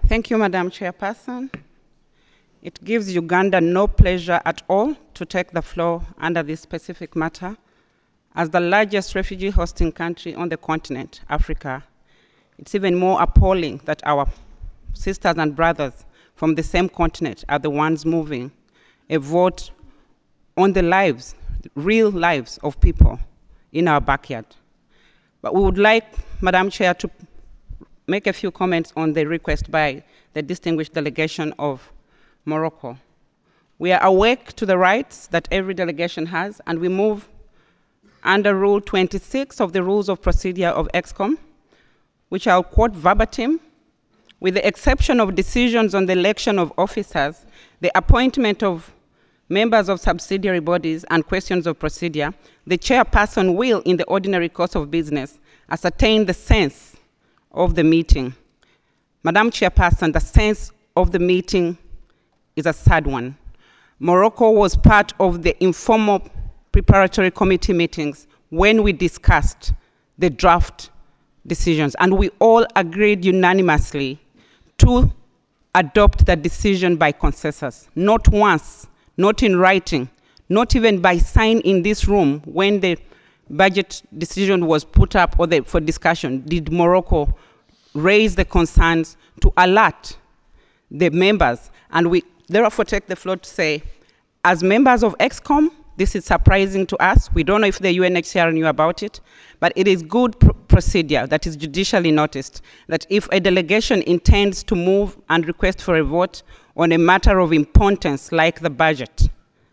Thank you, Madam Chairperson. It gives Uganda no pleasure at all to take the floor under this specific matter. As the largest refugee hosting country on the continent, Africa, it's even more appalling that our sisters and brothers from the same continent are the ones moving a vote on the lives, real lives of people in our backyard. But we would like, Madam Chair, to make a few comments on the request by the distinguished delegation of Morocco. We are awake to the rights that every delegation has, and we move under Rule 26 of the Rules of Procedure of ExCom, which I'll quote verbatim: with the exception of decisions on the election of officers, the appointment of members of subsidiary bodies, and questions of procedure, the chairperson will, in the ordinary course of business, ascertain the sense of the meeting. Madam Chairperson, the sense of the meeting is a sad one. Morocco was part of the informal preparatory committee meetings when we discussed the draft decisions, and we all agreed unanimously to adopt that decision by consensus. Not once, not in writing, not even by sign in this room when the budget decision was put up for discussion, did Morocco raise the concerns to alert the members. And we therefore take the floor to say, as members of ExCom, this is surprising to us. We don't know if the UNHCR knew about it, but it is good procedure that is judicially noticed that if a delegation intends to move and request for a vote on a matter of importance like the budget,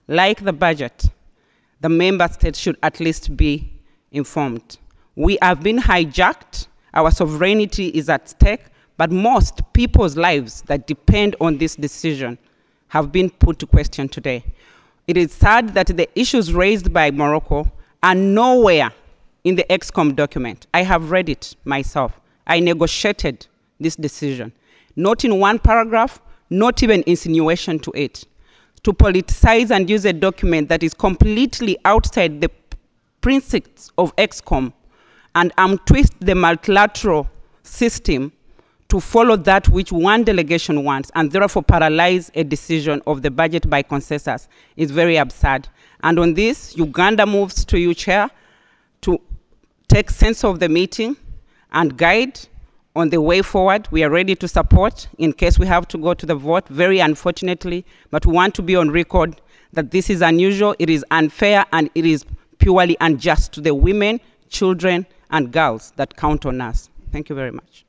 the member states should at least be informed. We have been hijacked, our sovereignty is at stake, but most people's lives that depend on this decision have been put to question today. It is sad that the issues raised by Morocco are nowhere in the ExCom document. I have read it myself. I negotiated this decision. Not in one paragraph, not even insinuation to it. To politicize and use a document that is completely outside the principles of ExCom and twist the multilateral system to follow that which one delegation wants and therefore paralyze a decision of the budget by consensus is very absurd. And on this, Uganda moves to you, Chair, to take sense of the meeting and guide on the way forward. We are ready to support in case we have to go to the vote, very unfortunately, but we want to be on record that this is unusual, it is unfair, and it is purely unjust to the women, children, and girls that count on us. Thank you very much.